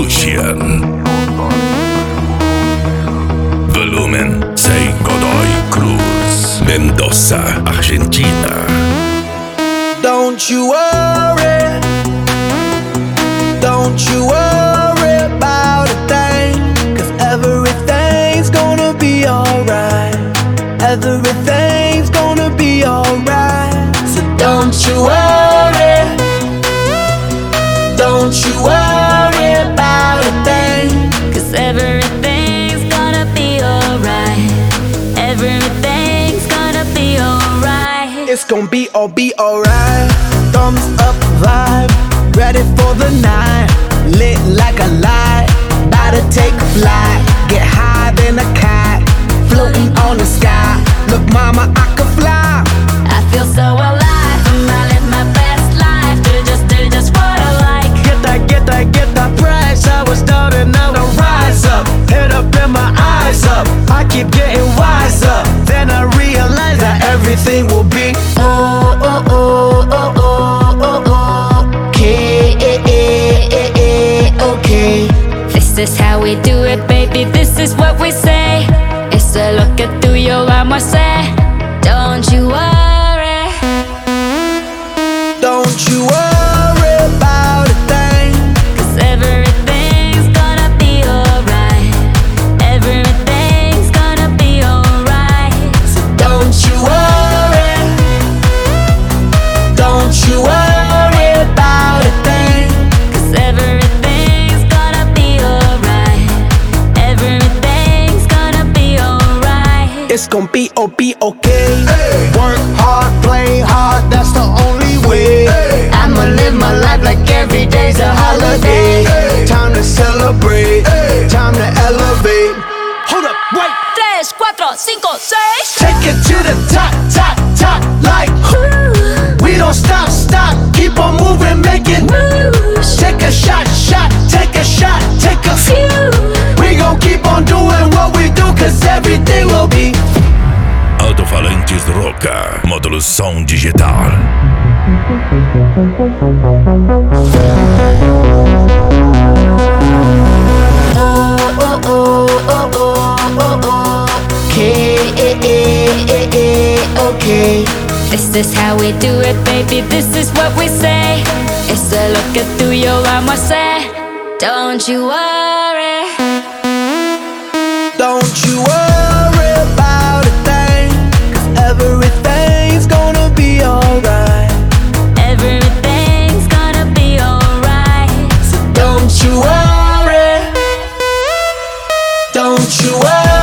Lucian. Volumen 6 Godoy Cruz, Mendoza, Argentina. Don't you worry, don't you worry about a thing, 'cause everything's gonna be alright. Everything's gonna be alright. So don't you worry, don't you worry about a thing, 'Cause everything's gonna be alright. Everything's gonna be alright. it's gonna be alright. Thumbs up vibe, ready for the night. Lit like a light, about to take a flight. Get higher than a kite, floating on the sky. Look mama, I can fly. I feel so alive. I live my best life. Do just what I like. Get that price. I was down and now I rise up. Head up and my eyes up. I keep getting wiser. Then I realize that everything will be okay. This is how we do it, baby. This is what we say. It's a look at tuyo, vamos a hacer. Don't you worry. Don't you worry about a thing, 'Cause everything's gonna be alright. Everything's gonna be alright. don't you worry. Don't you worry about a thing. 'Cause everything's gonna be alright. Everything's gonna be alright. It's gonna be okay. Work hard, play hard, that's the only way. I'ma live my life like every day's a holiday. Time to celebrate, time to elevate. Hold up, wait. 3, 4, 5, 6. Take it to the top, top, top, like we don't stop, stop, keep on moving, make it Moves. Take a shot, shot, take a shot, take a Phew. We gon' keep on doing what we do, 'cause everything will be Alto-falantes Roca, módulo som digital. okay. This is how we do it, baby. This is what we say. It's a look at tuyo, vamos a hacer. Don't you worry. Don't you worry about a thing, 'cause everything's gonna be alright. Everything's gonna be alright. Don't you worry, don't you worry.